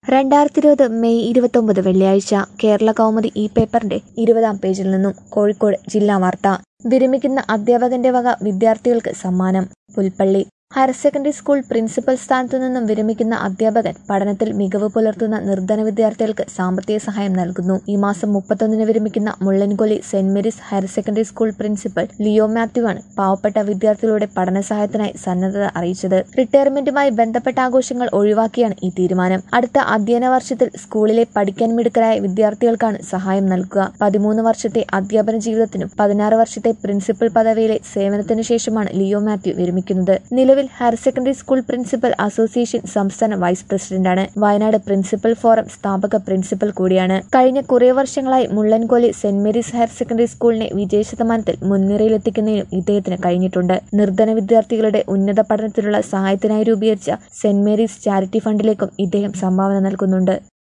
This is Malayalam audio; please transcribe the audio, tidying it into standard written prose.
2020 മെയ് 29 വെള്ളിയാഴ്ച കേരള കൗമുദി ഈ പേപ്പറിന്റെ 20-ാം പേജിൽ നിന്നും കോഴിക്കോട് ജില്ലാ വാർത്ത. വിരമിക്കുന്ന അധ്യാപകന്റെ വക വിദ്യാർത്ഥികൾക്ക് സമ്മാനം. Pulpally higher secondary school principal സ്ഥാനത്തു നിന്നും വിരമിക്കുന്ന അധ്യാപകൻ പഠനത്തിൽ മികവ് പുലർത്തുന്ന നിർധന വിദ്യാർത്ഥികൾക്ക് സാമ്പത്തിക സഹായം നൽകുന്നു. ഈ മാസം 31-ന് വിരമിക്കുന്ന Mullankolli Saint Mary's higher secondary school principal Leo Mathew ആണ് പാവപ്പെട്ട വിദ്യാർത്ഥികളുടെ പഠനസഹായത്തിനായി സന്നദ്ധത അറിയിച്ചത്. റിട്ടയർമെന്റുമായി ബന്ധപ്പെട്ട ആഘോഷങ്ങൾ ഒഴിവാക്കിയാണ് ഈ തീരുമാനം. അടുത്ത അധ്യയന വർഷത്തിൽ സ്കൂളിലെ പഠിക്കാൻ മിടുക്കരായ വിദ്യാർത്ഥികൾക്കാണ് സഹായം നൽകുക. 13 വർഷത്തെ അധ്യാപന ജീവിതത്തിനും 16 വർഷത്തെ പ്രിൻസിപ്പൽ പദവിയിലെ സേവനത്തിനു ശേഷമാണ് ലിയോ മാത്യു വിരമിക്കുന്നത്. നിലവിൽ higher secondary school principal association സംസ്ഥാന വൈസ് പ്രസിഡന്റാണ്. വയനാട് പ്രിൻസിപ്പൽ ഫോറം സ്ഥാപക പ്രിൻസിപ്പൽ കൂടിയാണ്. കഴിഞ്ഞ കുറേ വർഷങ്ങളായി Mullankolli Saint Mary's higher secondary സ്കൂളിനെ വിജയശതമാനത്തിൽ മുൻനിരയിലെത്തിക്കുന്നതിനും ഇദ്ദേഹത്തിന് കഴിഞ്ഞിട്ടുണ്ട്. നിർധന വിദ്യാർത്ഥികളുടെ ഉന്നത പഠനത്തിനുള്ള സഹായത്തിനായി രൂപീകരിച്ച സെന്റ് മേരീസ് ചാരിറ്റി ഫണ്ടിലേക്കും ഇദ്ദേഹം സംഭാവന നൽകുന്നുണ്ട്.